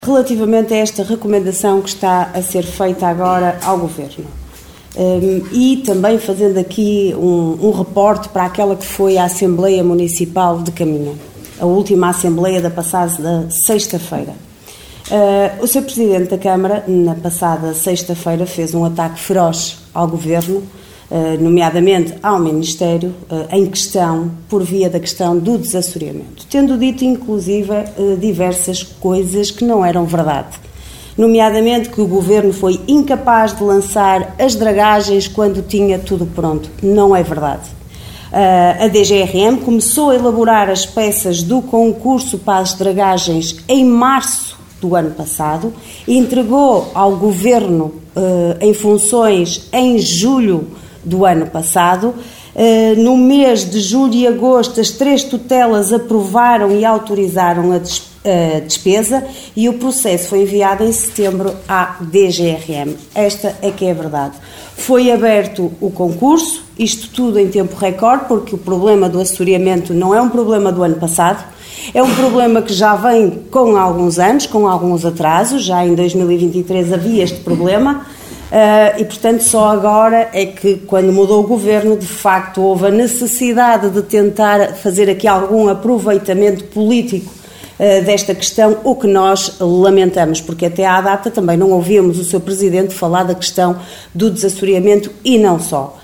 Relativamente a esta recomendação que está a ser feita agora ao Governo, e também fazendo aqui um reporte para aquela que foi a Assembleia Municipal de Caminha, a última Assembleia da passada sexta-feira. O Sr. Presidente da Câmara, na passada sexta-feira, fez um ataque feroz ao Governo, nomeadamente ao Ministério, em questão, por via da questão do desassoreamento, tendo dito, inclusive, diversas coisas que não eram verdade. Nomeadamente que o Governo foi incapaz de lançar as dragagens quando tinha tudo pronto. Não é verdade. A DGRM começou a elaborar as peças do concurso para as dragagens em março do ano passado e entregou ao Governo em funções em julho do ano passado. No mês de julho e agosto, as 3 tutelas aprovaram e autorizaram a despesa e o processo foi enviado em setembro à DGRM. Esta é que é a verdade. Foi aberto o concurso, isto tudo em tempo recorde, porque o problema do assoreamento não é um problema do ano passado, é um problema que já vem com alguns anos, com alguns atrasos. Já em 2023 havia este problema. E, portanto, só agora é que, quando mudou o Governo, de facto houve a necessidade de tentar fazer aqui algum aproveitamento político desta questão, o que nós lamentamos, porque até à data também não ouvimos o Sr. Presidente falar da questão do desassoreamento e não só.